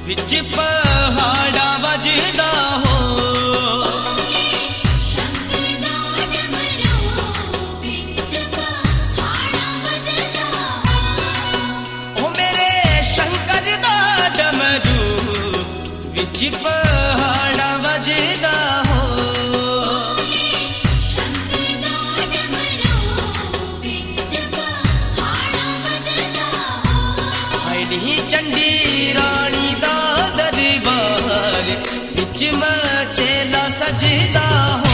विच पहाड़ा वजदा हो पहाड़ा वजदा हो हायनी चंडी रानी दा दरबार विच मचेला सजदा हो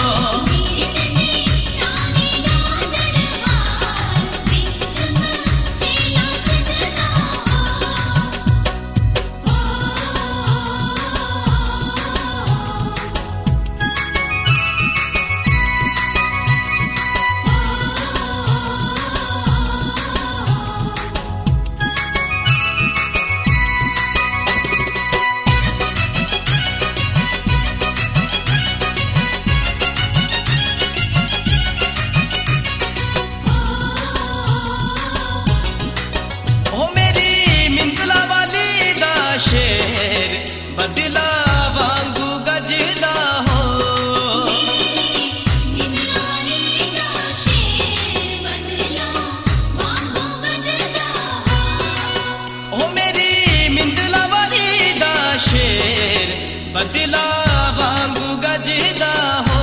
बदला वांगू गजदा हो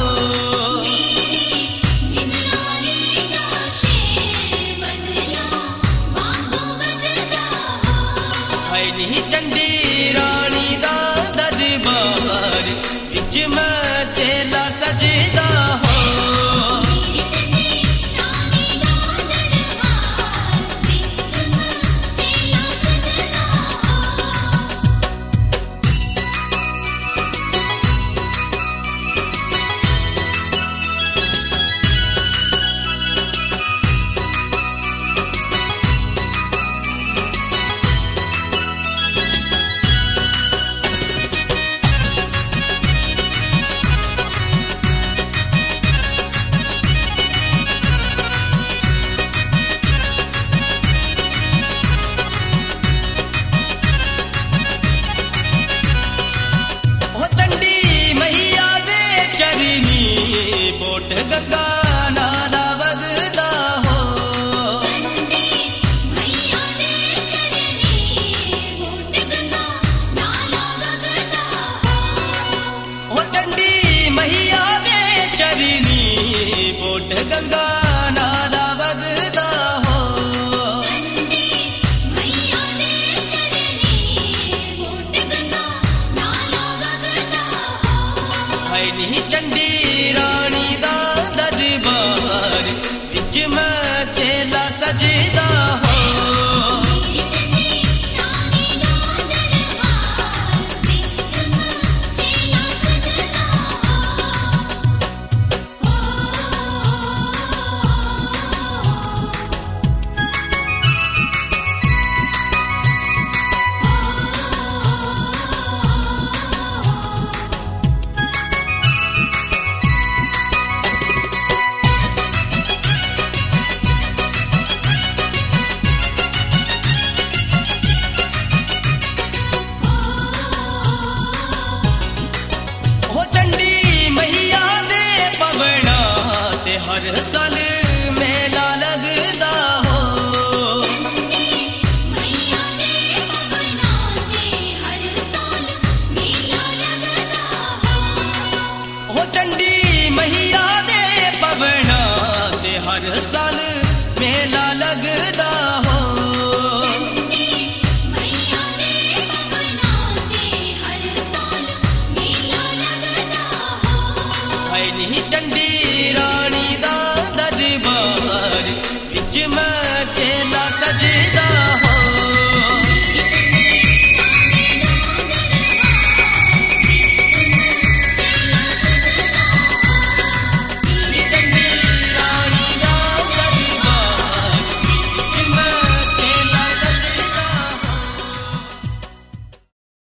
हायनी चंडी रानी दा दरबार विच मचेला सजदा हो गंगा नाला वगदा हो चंडी मैया दे चरनी बोट गंगा नाला वगदा हो हायनी चंडी रानी दा दरबार विच मचेला सजदा हो हर साल मेला लगदा हो चंडी मैया दे पवना ते हर साल मेला लगदा हो हायनी चंडी रानी दा दरबार विच मचेला सजदा हो।